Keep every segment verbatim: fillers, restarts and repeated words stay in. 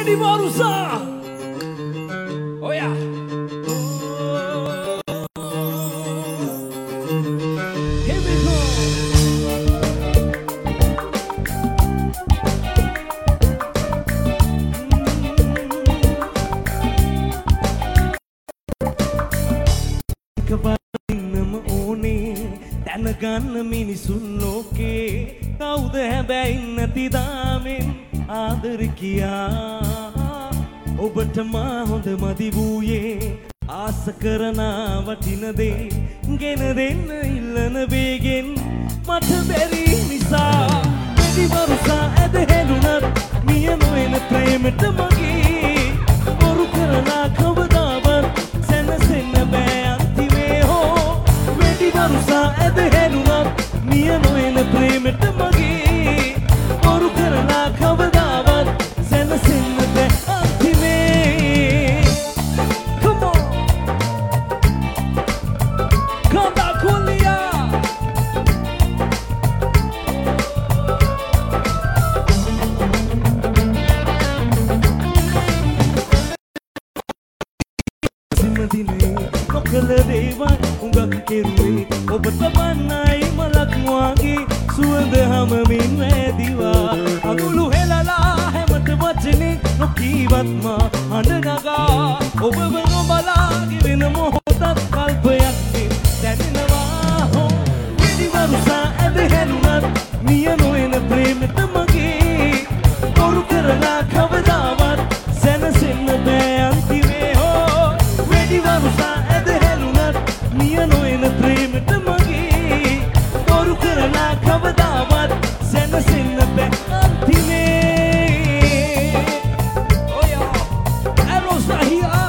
Ready Marusa. Oh yeah. Here we go. Kabainam one tanaganna minisun loke kawuda habayi nathi damen ආදර කියා ඔබට මා හොඳ මදි වූයේ ආස කරන වටින දේ ගෙන දෙන්න ඉල්ලන වේගෙන් මට බැරි නිසා වැඩි වරුසා ඇද හැලුණත් මිය නොයන ප්‍රේමට මගේ බොරු කරනා කවදාවත් සැනසෙන්න බෑ අන්තිමේ හෝ වැඩි වරුසා ඇද හැලුණත් මිය නොයන ප්‍රේමට මගේ බොරු කරනා කවදාවත් සැනසෙන්න බෑ අන්තිමේ. Come on. Come back, Kulia. සිමදිනේ නොකල දේවල් උඟක් කෙරුවේ ඔබ තමන්නයි මලක් වාගේ සුවඳ හමමින් වැදිවා අඟුළු හෙලලා හැමත වචනේ නොකීවත් මා හඬ නගා ඔබව නොබලා ගෙවෙන මොහොතක් කල්පයක් දැනෙනවා හෝ වැඩි වරුසා ඇද හැලුණත් මිය නොයන ප්‍රේමෙත මගේ බොරු කරලා කවදාවත් සැනසෙන්න බෑ අන්තිමේ හෝ වැඩි වරුසා ඇද හැලුණත් මිය නොයන ප්‍රේමෙත මගේ බොරු කරලා කවදාවත් සැනසෙන්න බෑ අන්තිමේ. Oh yeah, Arrows are here.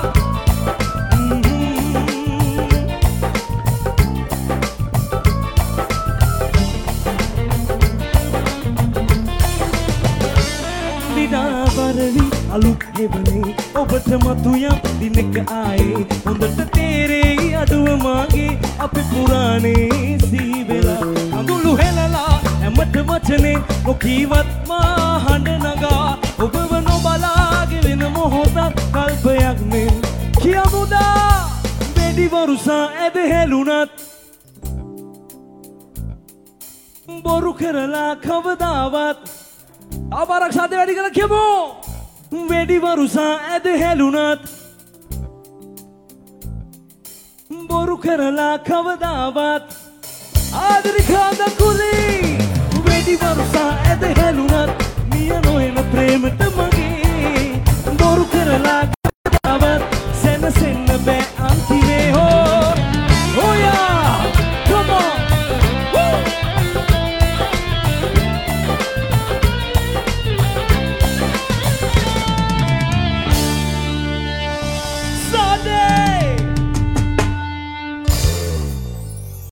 විඩා වරවි අලුත් ගෙවනේ ඔබට මතු යම් දිනක ආයේ හොඳට තේරෙයි අඩුව මාගේ අපි පුරාණේ සීවෙලා අඟුළු හෙලලා හැමත වචනේ නොකීවත් මා හඬ නගා ඔබව නොබලා ගෙවෙන මොහොතක් කල්පයක් මෙන් කියමුදා වැඩි වරුසා ඇද හැලුණත් බොරු කරලා කවදාවත් ආවරක් සාද වැඩි කරලා කියමු වැඩි වරුසා ඇද හැලුණත් බොරු කරලා කවදාවත් ආදරිකාද කුලී වැඩි වරුසා ඇද හැලුණත් මිය නොයන ප්‍රේමට